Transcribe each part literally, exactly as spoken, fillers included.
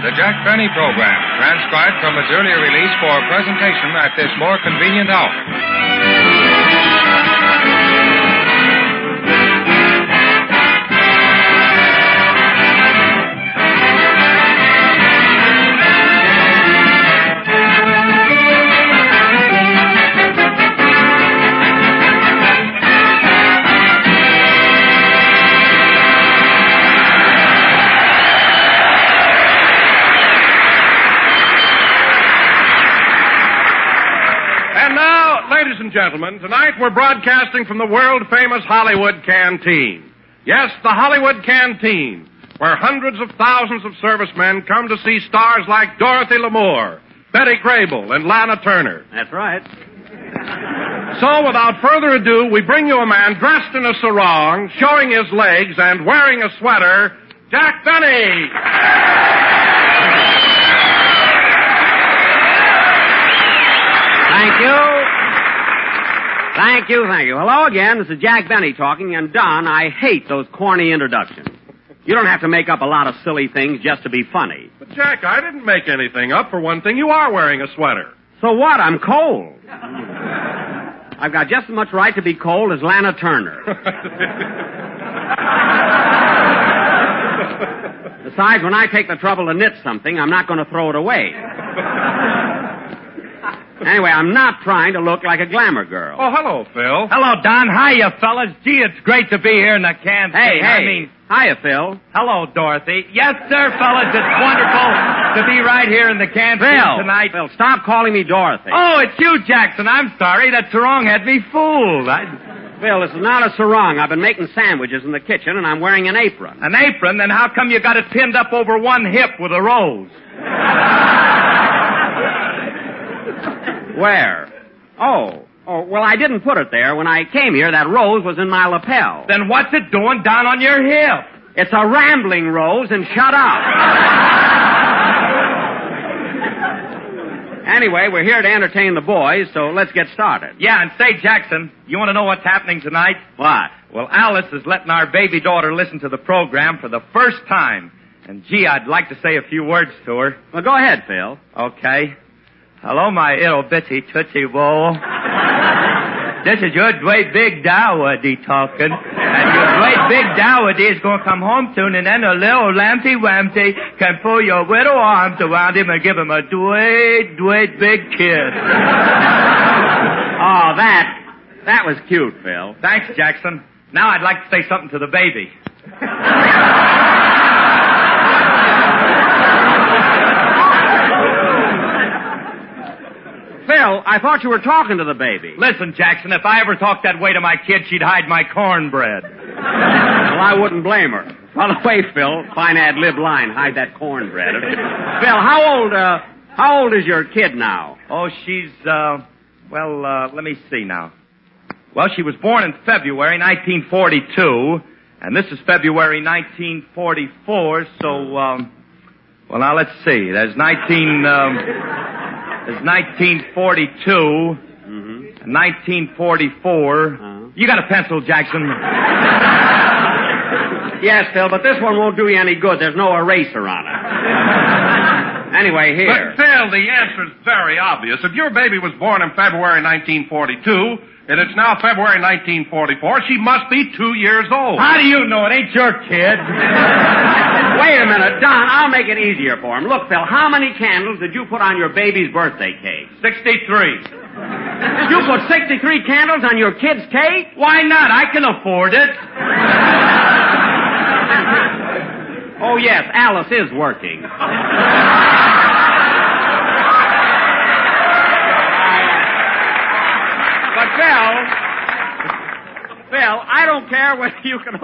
The Jack Benny Program, transcribed from its earlier release for presentation at this more convenient hour. Ladies and gentlemen, tonight we're broadcasting from the world-famous Hollywood Canteen. Yes, the Hollywood Canteen, where hundreds of thousands of servicemen come to see stars like Dorothy Lamour, Betty Grable, and Lana Turner. That's right. So, without further ado, we bring you a man dressed in a sarong, showing his legs, and wearing a sweater, Jack Benny! Thank you. Thank you, thank you. Hello again. This is Jack Benny talking, and Don, I hate those corny introductions. You don't have to make up a lot of silly things just to be funny. But, Jack, I didn't make anything up. For one thing, you are wearing a sweater. So what? I'm cold. I've got just as much right to be cold as Lana Turner. Besides, when I take the trouble to knit something, I'm not going to throw it away. Anyway, I'm not trying to look like a glamour girl. Oh, hello, Phil. Hello, Don. Hiya, fellas. Gee, it's great to be here in the canteen. Hey, hey. I mean, hiya, Phil. hello, Dorothy. Yes, sir, fellas. It's wonderful to be right here in the canteen Phil, tonight. Phil, stop calling me Dorothy. Oh, it's you, Jackson. I'm sorry. That sarong had me fooled. I... Phil, this is not a sarong. I've been making sandwiches in the kitchen, and I'm wearing an apron. An apron? Then how come you got it pinned up over one hip with a rose? Where? Oh. Oh, well, I didn't put it there. When I came here, that rose was in my lapel. Then what's it doing down on your hip? It's a rambling rose, and shut up. Anyway, we're here to entertain the boys, so let's get started. Yeah, and say, Jackson, you want to know what's happening tonight? What? Well, Alice is letting our baby daughter listen to the program for the first time. And, gee, I'd like to say a few words to her. Well, go ahead, Phil. Okay. Hello, my little bitty tootsie roll. This is your great big Dowdy talking. And your great big Dowdy is going to come home soon, and then a little lampy wampy can pull your little arms around him and give him a great, great big kiss. Oh, that, that was cute, Phil. Thanks, Jackson. Now I'd like to say something to the baby. Phil, I thought you were talking to the baby. Listen, Jackson, if I ever talked that way to my kid, she'd hide my cornbread. Well, I wouldn't blame her. By the way, Phil, fine ad-lib line, hide that cornbread. Phil, how old, uh, how old is your kid now? Oh, she's, uh, well, uh, let me see now. Well, she was born in February nineteen forty-two, and this is February nineteen forty-four, so, um, well, now let's see. There's nineteen, um, there's nineteen forty-two, mm-hmm. and nineteen forty-four. Uh-huh. You got a pencil, Jackson? Yes, Phil, but this one won't do you any good. There's no eraser on it. Anyway, here. But, Phil, the answer's very obvious. If your baby was born in February nineteen forty-two, and it's now February nineteen forty-four, she must be two years old. How do you know? It ain't your kid. Wait a minute, Don, I'll make it easier for him. Look, Phil, how many candles did you put on your baby's birthday cake? sixty-three. You put sixty-three candles on your kid's cake? Why not? I can afford it. Oh, yes, Alice is working. But, Phil, Phil, I don't care whether you can...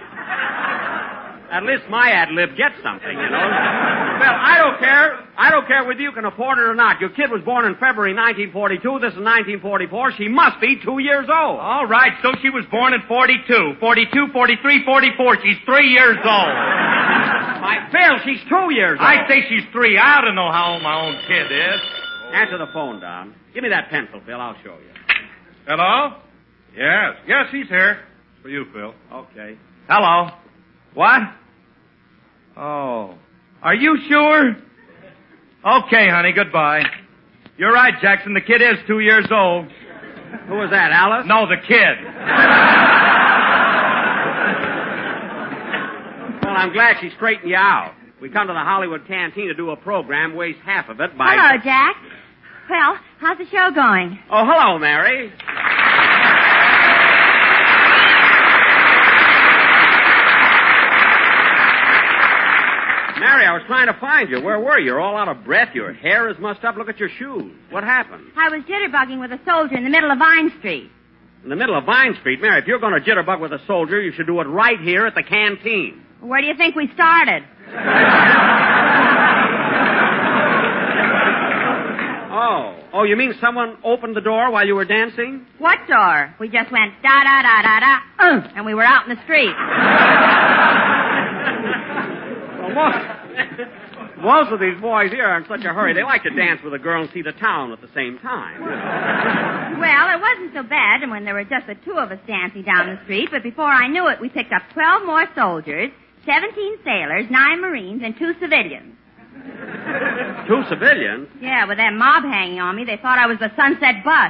At least my ad-lib gets something, you know. Phil, I don't care. I don't care whether you can afford it or not. Your kid was born in February nineteen forty-two. This is nineteen forty-four. She must be two years old. All right, so she was born in forty-two. forty-two, forty-three, forty-four. She's three years old. My Phil, she's two years old. I say she's three. I don't know how old my own kid is. Answer the phone, Don. Give me that pencil, Phil. I'll show you. Hello? Yes. Yes, he's here. For you, Phil. Okay. Hello. What? Oh. Are you sure? Okay, honey, goodbye. You're right, Jackson. The kid is two years old. Who was that, Alice? No, the kid. Well, I'm glad she straightened you out. We come to the Hollywood Canteen to do a program, waste half of it by... Hello, Jack. Well, how's the show going? Oh, hello, Mary. Mary, I was trying to find you. Where were you? You're all out of breath. Your hair is mussed up. Look at your shoes. What happened? I was jitterbugging with a soldier in the middle of Vine Street. In the middle of Vine Street? Mary, if you're going to jitterbug with a soldier, you should do it right here at the canteen. Where do you think we started? Oh. Oh, you mean someone opened the door while you were dancing? What door? We just went da-da-da-da-da, uh, and we were out in the street. Well, most, most of these boys here are in such a hurry. They like to dance with a girl and see the town at the same time. Well, it wasn't so bad and when there were just the two of us dancing down the street, but before I knew it, we picked up twelve more soldiers, seventeen sailors, nine Marines, and two civilians. Two civilians? Yeah, with that mob hanging on me, they thought I was the Sunset Bus.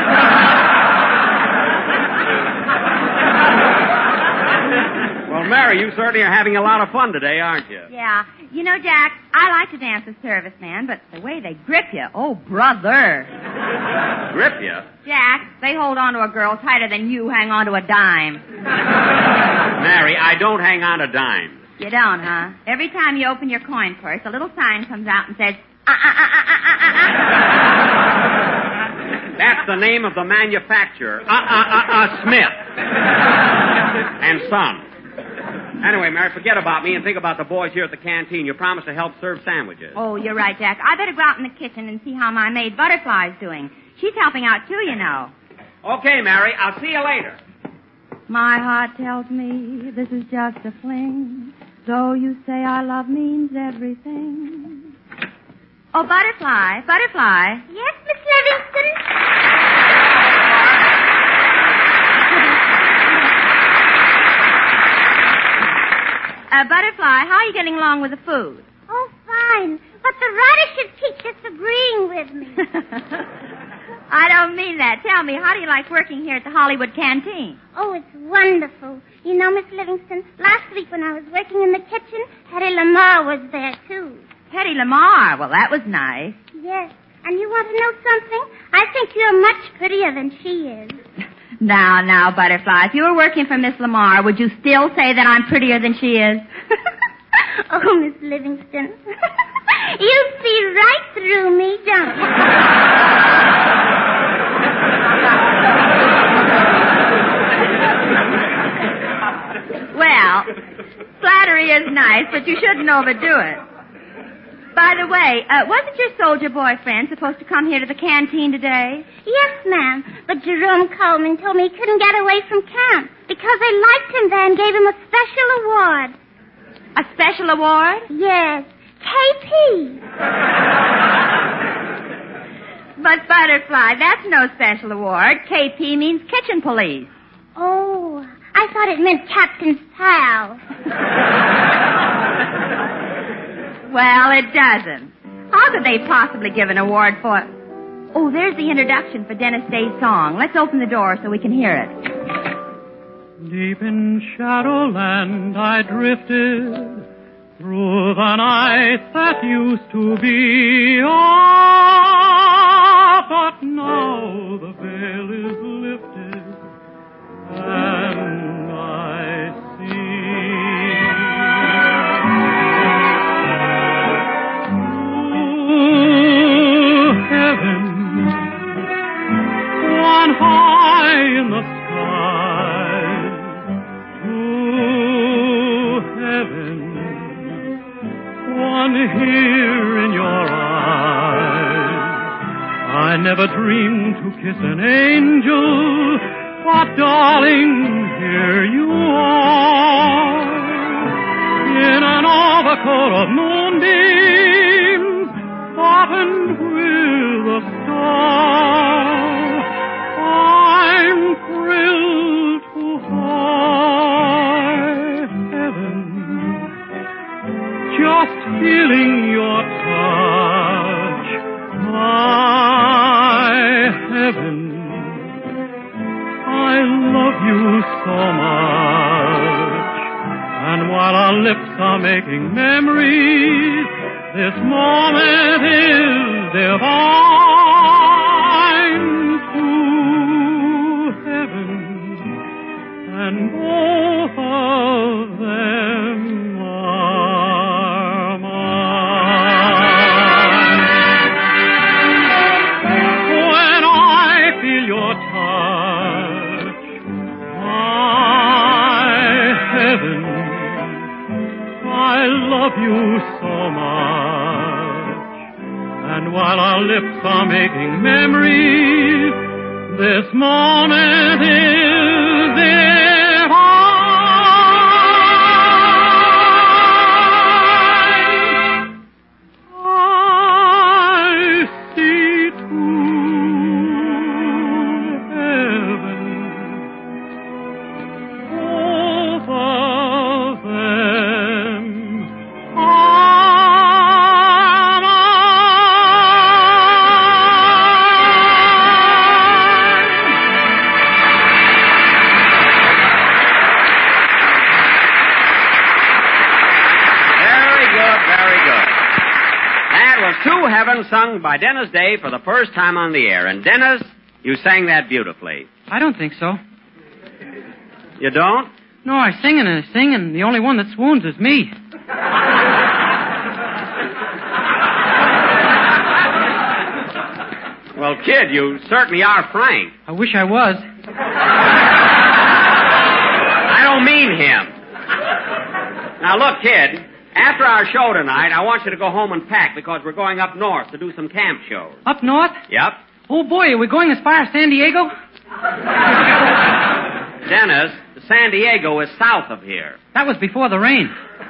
Well, Mary, you certainly are having a lot of fun today, aren't you? Yeah. You know, Jack, I like to dance with servicemen, but the way they grip you, oh, brother. Grip you? Jack, they hold on to a girl tighter than you hang on to a dime. Mary, I don't hang on to dimes. You don't, huh? Every time you open your coin purse, a little sign comes out and says, ah, ah, ah, ah, ah, ah, ah. That's the name of the manufacturer. Uh, uh, uh, uh, Smith. And Son. Anyway, Mary, forget about me and think about the boys here at the canteen. You promised to help serve sandwiches. Oh, you're right, Jack. I better go out in the kitchen and see how my maid Butterfly's doing. She's helping out, too, you know. Okay, Mary. I'll see you later. My heart tells me this is just a fling. Though you say our love means everything. Oh, Butterfly, Butterfly. Yes, Miss Livingston? Uh, Butterfly, how are you getting along with the food? Oh, fine. But the radishes keep disagreeing with me. I don't mean that. Tell me, how do you like working here at the Hollywood Canteen? Oh, it's wonderful. You know, Miss Livingston, last week when I was working in the kitchen, Hetty Lamar was there, too. Hetty Lamar? Well, that was nice. Yes. And you want to know something? I think you're much prettier than she is. Now, now, Butterfly, if you were working for Miss Lamar, would you still say that I'm prettier than she is? Oh, Miss Livingston. You see right through me, don't you? Well, flattery is nice, but you shouldn't overdo it. By the way, uh, wasn't your soldier boyfriend supposed to come here to the canteen today? Yes, ma'am. But Jerome Coleman told me he couldn't get away from camp because they liked him there and gave him a special award. A special award? Yes. K P. But, Butterfly, that's no special award. K P means kitchen police. Oh, I thought it meant Captain's pal. Well, it doesn't. How could they possibly give an award for... Oh, there's the introduction for Dennis Day's song. Let's open the door so we can hear it. Deep in Shadowland I drifted through the night that used to be. Ah, but now the veil is lifted and I see through heaven, one high in the sky, to heaven, one here in your eyes. I never dreamed to kiss an angel, but darling, here you are, in an overcoat of moonbeams, buttoned with a star. I'm thrilled to high heaven, just feeling your touch. lips are making memories, this moment is divine to heaven, and both of them are mine. When I feel your touch, my heaven, I love you so much. And while our lips are making memories, this moment is divine. I see to heaven, both of them are Very good, very good. That was To Heaven, sung by Dennis Day for the first time on the air. And Dennis, you sang that beautifully. I don't think so. You don't? No, I sing and I sing, and the only one that swoons is me. Well, kid, you certainly are frank. I wish I was. I don't mean him. Now, look, kid, after our show tonight, I want you to go home and pack because we're going up north to do some camp shows. Up north? Yep. Oh, boy, are we going as far as San Diego? Dennis, San Diego is south of here. That was before the rain.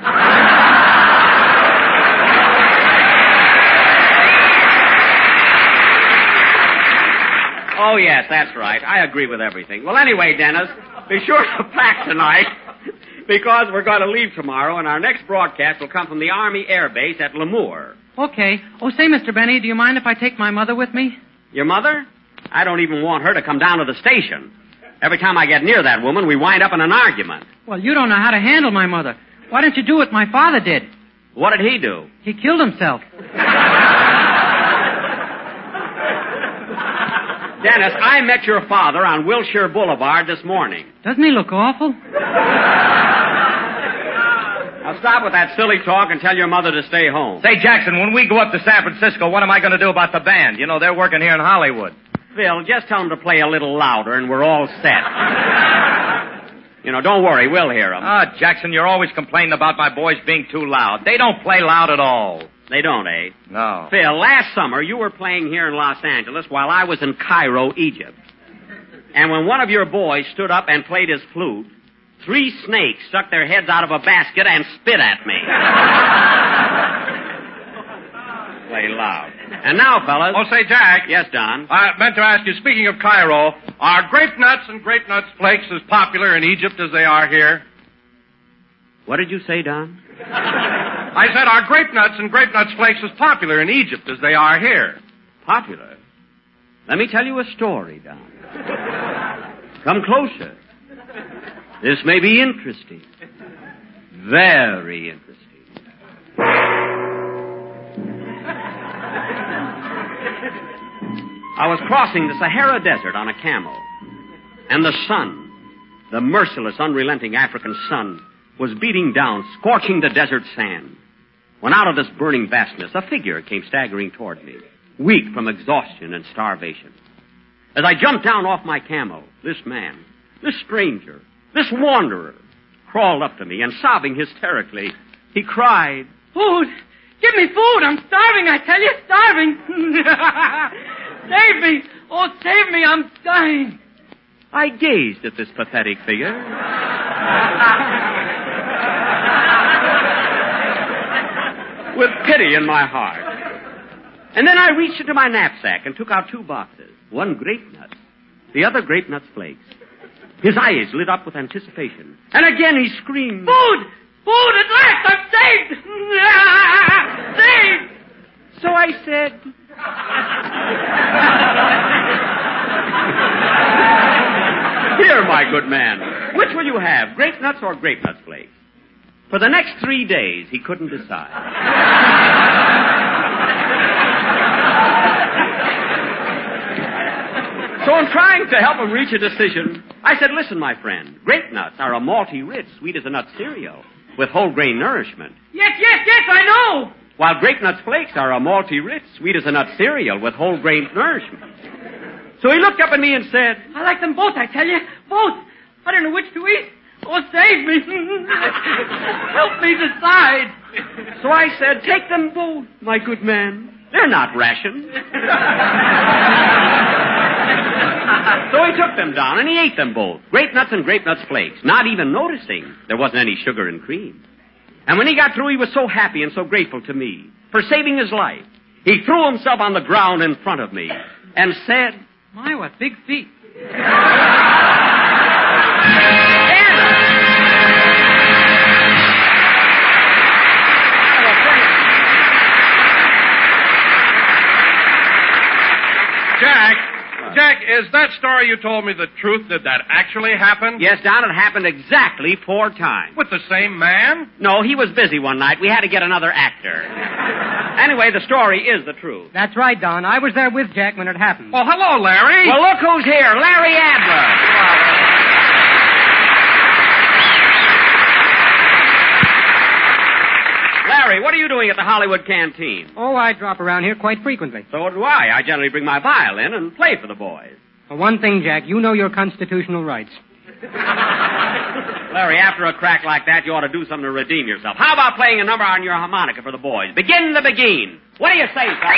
Oh, yes, that's right. I agree with everything. Well, anyway, Dennis, be sure to pack tonight because we're going to leave tomorrow, and our next broadcast will come from the Army Air Base at Lemoore. Okay. Oh, say, Mister Benny, do you mind if I take my mother with me? Your mother? I don't even want her to come down to the station. Every time I get near that woman, we wind up in an argument. Well, you don't know how to handle my mother. Why don't you do what my father did? What did he do? He killed himself. Dennis, I met your father on Wilshire Boulevard this morning. Doesn't he look awful? Now stop with that silly talk and tell your mother to stay home. Say, Jackson, when we go up to San Francisco, what am I going to do about the band? You know, they're working here in Hollywood. Phil, just tell them to play a little louder and we're all set. You know, don't worry, we'll hear them. Ah, Jackson, you're always complaining about my boys being too loud. They don't play loud at all. They don't, eh? No. Phil, last summer you were playing here in Los Angeles while I was in Cairo, Egypt. And when one of your boys stood up and played his flute, three snakes stuck their heads out of a basket and spit at me. Play loud. And now, fellas... Oh, say, Jack. Yes, Don? I meant to ask you, speaking of Cairo, are grape nuts and grape nuts flakes as popular in Egypt as they are here? What did you say, Don? I said, are grape nuts and grape nuts flakes as popular in Egypt as they are here? Popular? Let me tell you a story, Don. Come closer. This may be interesting. Very interesting. I was crossing the Sahara Desert on a camel, and the sun, the merciless, unrelenting African sun, was beating down, scorching the desert sand. When out of this burning vastness, a figure came staggering toward me, weak from exhaustion and starvation. As I jumped down off my camel, this man, this stranger, this wanderer, crawled up to me, and sobbing hysterically, he cried, Food! Give me food! I'm starving, I tell you, starving! Save me! Oh, save me, I'm dying! I gazed at this pathetic figure. with pity in my heart. And then I reached into my knapsack and took out two boxes. One grape nut, the other grape nuts flakes. His eyes lit up with anticipation. And again he screamed, Food! Food! At last I'm saved! Saved! So I said... Here, my good man, which will you have, grape nuts or grape nuts flakes? For the next three days, he couldn't decide. So in trying to help him reach a decision, I said, listen, my friend, grape nuts are a malty rich, sweet as a nut cereal with whole grain nourishment. Yes, yes, yes, I know. While grape nuts flakes are a malty rich, sweet as a nut cereal with whole grain nourishment. So he looked up at me and said, I like them both, I tell you. Both. I don't know which to eat. Oh, save me. Help me decide. So I said, take them both, my good man. They're not rations. So he took them down and he ate them both. Grape nuts and grape nuts flakes, not even noticing there wasn't any sugar and cream. And when he got through, he was so happy and so grateful to me for saving his life. He threw himself on the ground in front of me and said, my, what big feet. Jack, Jack, is that story you told me the truth? Did that actually happen? Yes, Don, it happened exactly four times. With the same man? No, he was busy one night. We had to get another actor. Anyway, the story is the truth. That's right, Don. I was there with Jack when it happened. Well, hello, Larry. Well, look who's here. Larry Adler. Larry, what are you doing at the Hollywood Canteen? Oh, I drop around here quite frequently. So do I. I generally bring my violin and play for the boys. For one thing, Jack, you know your constitutional rights. Larry, after a crack like that, you ought to do something to redeem yourself. How about playing a number on your harmonica for the boys? Begin the Begin. What do you say, fellas?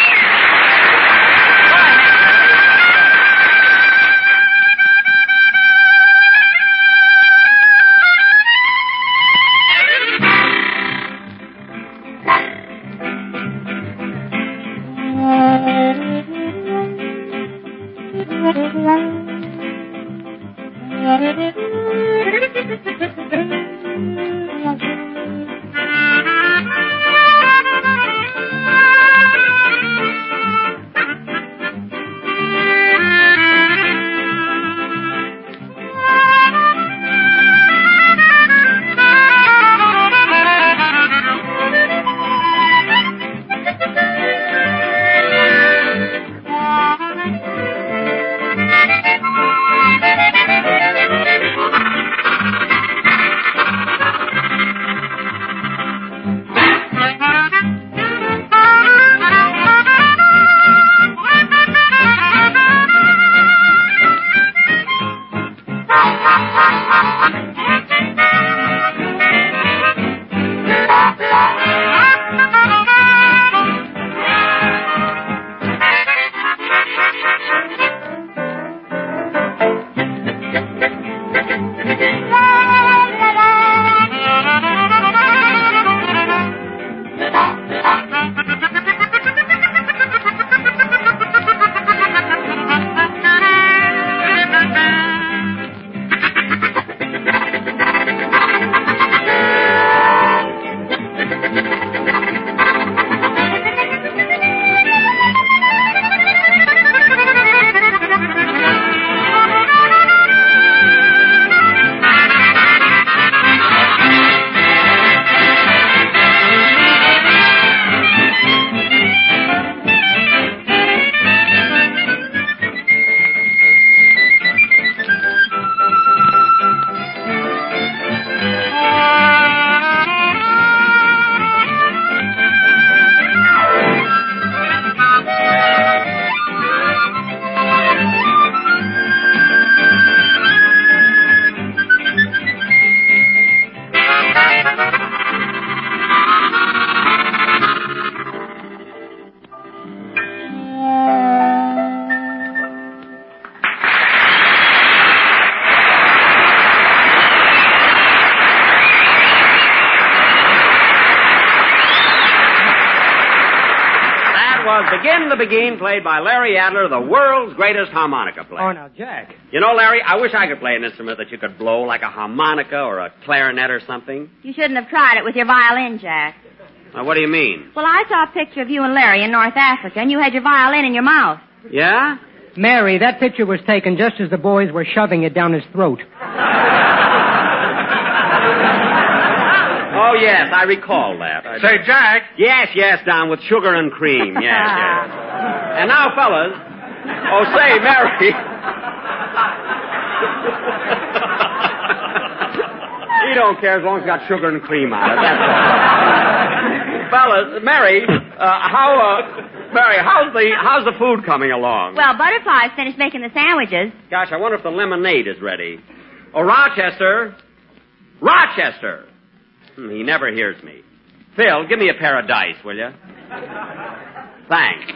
Begin the Begin, played by Larry Adler, the world's greatest harmonica player. Oh, now, Jack. You know, Larry, I wish I could play an instrument that you could blow, like a harmonica or a clarinet or something. You shouldn't have tried it with your violin, Jack. Now, what do you mean? Well, I saw a picture of you and Larry in North Africa, and you had your violin in your mouth. Yeah? Mary, that picture was taken just as the boys were shoving it down his throat. Oh, yes, I recall that. I Say, Jack. Yes, yes, Don, with sugar and cream. Yes, yes. And now, fellas. Oh, say, Mary. He don't care as long as it's got sugar and cream on it. That's all. Fellas, Mary, uh, how, uh, Mary, how's the how's the food coming along? Well, Butterfly's finished making the sandwiches. Gosh, I wonder if the lemonade is ready. Oh, Rochester. Rochester. Hmm, he never hears me. Phil, give me a pair of dice, will you? Thanks.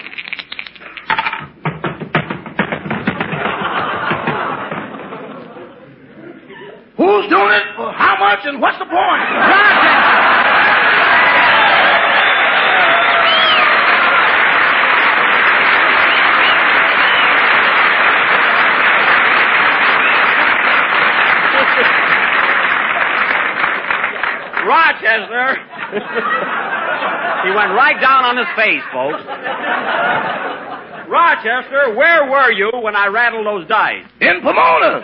Who's doing it? For how much? And what's the point? Rochester! Rochester. He went right down on his face, folks. Rochester, where were you when I rattled those dice? In Pomona.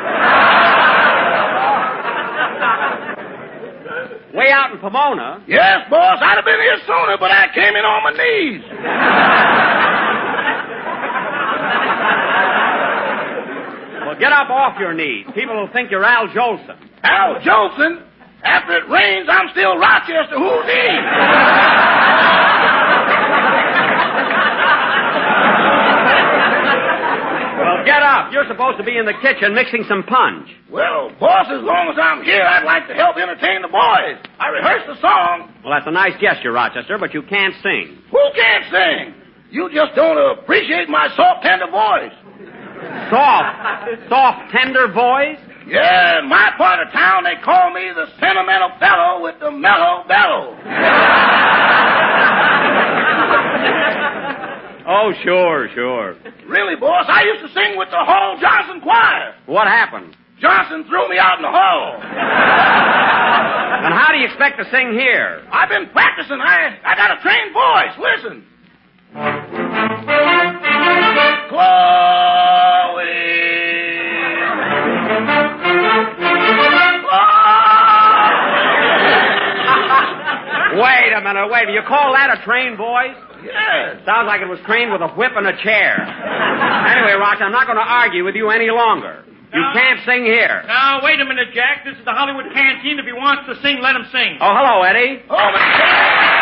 Way out in Pomona? Yes, boss. I'd have been here sooner, but I came in on my knees. Well, get up off your knees. People will think you're Al Jolson. Al Jolson? After it rains, I'm still Rochester. Who's he? Well, get up. You're supposed to be in the kitchen mixing some punch. Well, boss, as long as I'm here, I'd like to help entertain the boys. I rehearsed the song. Well, that's a nice gesture, Rochester, but you can't sing. Who can't sing? You just don't appreciate my soft, tender voice. Soft? Soft, tender voice? Yeah, in my part of town, they call me the sentimental fellow with the mellow bellow. Oh, sure, sure. Really, boss, I used to sing with the Hall Johnson Choir. What happened? Johnson threw me out in the hall. And how do you expect to sing here? I've been practicing. I, I got a trained voice. Listen. Chloe. Wait a minute, wait. You call that a trained voice? Yes. Sounds like it was trained with a whip and a chair. Anyway, Roch, I'm not going to argue with you any longer. You No. can't sing here. Now, wait a minute, Jack. This is the Hollywood Canteen. If he wants to sing, let him sing. Oh, hello, Eddie. Oh, my...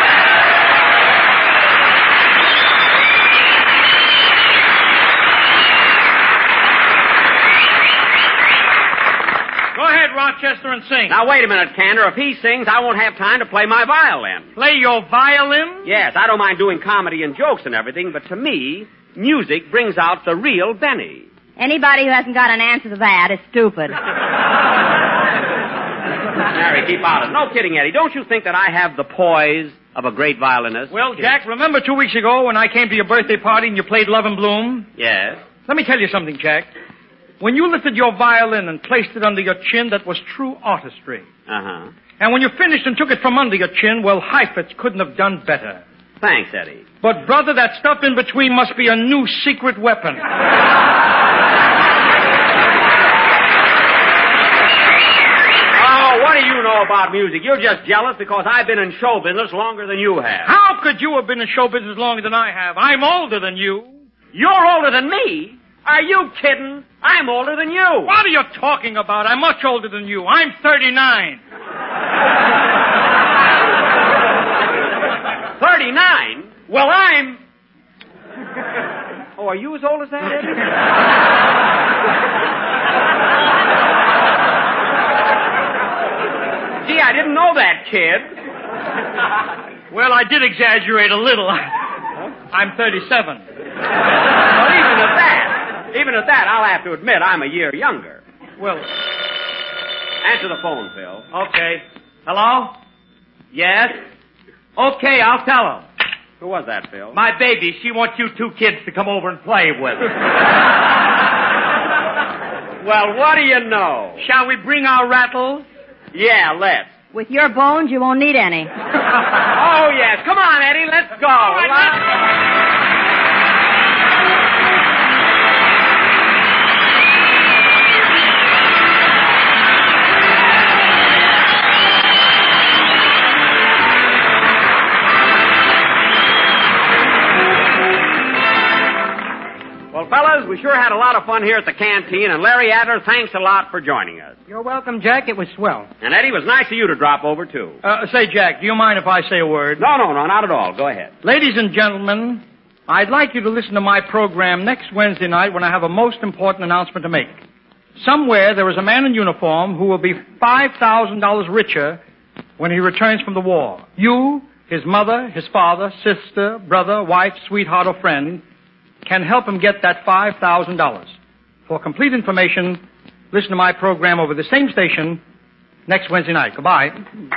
Go ahead, Rochester, and sing. Now, wait a minute, Cantor. If he sings, I won't have time to play my violin. Play your violin? Yes, I don't mind doing comedy and jokes and everything, but to me, music brings out the real Benny. Anybody who hasn't got an answer to that is stupid. Mary, keep out of it. No kidding, Eddie. Don't you think that I have the poise of a great violinist? Well, Jack, remember two weeks ago when I came to your birthday party and you played Love and Bloom? Yes. Let me tell you something, Jack. When you lifted your violin and placed it under your chin, that was true artistry. Uh-huh. And when you finished and took it from under your chin, well, Heifetz couldn't have done better. Thanks, Eddie. But, brother, that stuff in between must be a new secret weapon. Oh, what do you know about music? You're just jealous because I've been in show business longer than you have. How could you have been in show business longer than I have? I'm older than you. You're older than me? Are you kidding? I'm older than you. What are you talking about? I'm much older than you. I'm thirty-nine. thirty-nine? Well, I'm... Oh, are you as old as that, Eddie? Gee, I didn't know that, kid. Well, I did exaggerate a little. I'm thirty-seven. Well, even at that, even at that, I'll have to admit I'm a year younger. Well, answer the phone, Phil. Okay. Hello? Yes? Okay, I'll tell him. Who was that, Phil? My baby. She wants you two kids to come over and play with her. Well, what do you know? Shall we bring our rattles? Yeah, let's. With your bones, you won't need any. Oh, yes. Come on, Eddie. Let's go. All right, let's... fellas, we sure had a lot of fun here at the canteen, and Larry Adler, thanks a lot for joining us. You're welcome, Jack. It was swell. And Eddie, it was nice of you to drop over, too. Uh, say, Jack, do you mind if I say a word? No, no, no, not at all. Go ahead. Ladies and gentlemen, I'd like you to listen to my program next Wednesday night when I have a most important announcement to make. Somewhere there is a man in uniform who will be five thousand dollars richer when he returns from the war. You, his mother, his father, sister, brother, wife, sweetheart, or friend can help him get that five thousand dollars. For complete information, listen to my program over the same station next Wednesday night. Goodbye.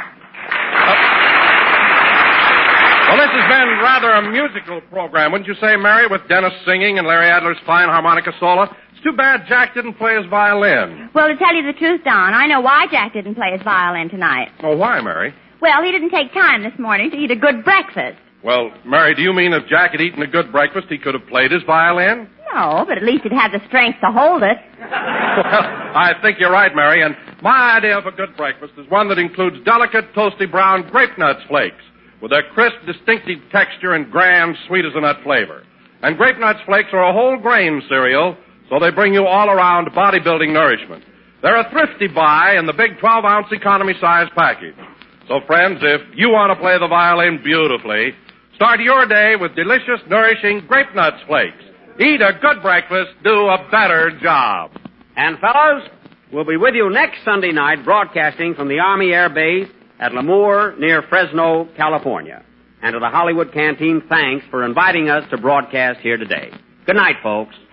Well, this has been rather a musical program, wouldn't you say, Mary, with Dennis singing and Larry Adler's fine harmonica solo? It's too bad Jack didn't play his violin. Well, to tell you the truth, Don, I know why Jack didn't play his violin tonight. Oh, why, Mary? Well, he didn't take time this morning to eat a good breakfast. Well, Mary, do you mean if Jack had eaten a good breakfast, he could have played his violin? No, but at least he'd had the strength to hold it. Well, I think you're right, Mary, and my idea of a good breakfast is one that includes delicate, toasty brown grape nuts flakes with their crisp, distinctive texture and grand sweet-as-a-nut flavor. And grape nuts flakes are a whole grain cereal, so they bring you all-around bodybuilding nourishment. They're a thrifty buy in the big twelve-ounce economy-size package. So, friends, if you want to play the violin beautifully, start your day with delicious, nourishing grape nuts flakes. Eat a good breakfast, do a better job. And, fellows, we'll be with you next Sunday night broadcasting from the Army Air Base at Lemoore near Fresno, California. And to the Hollywood Canteen, thanks for inviting us to broadcast here today. Good night, folks.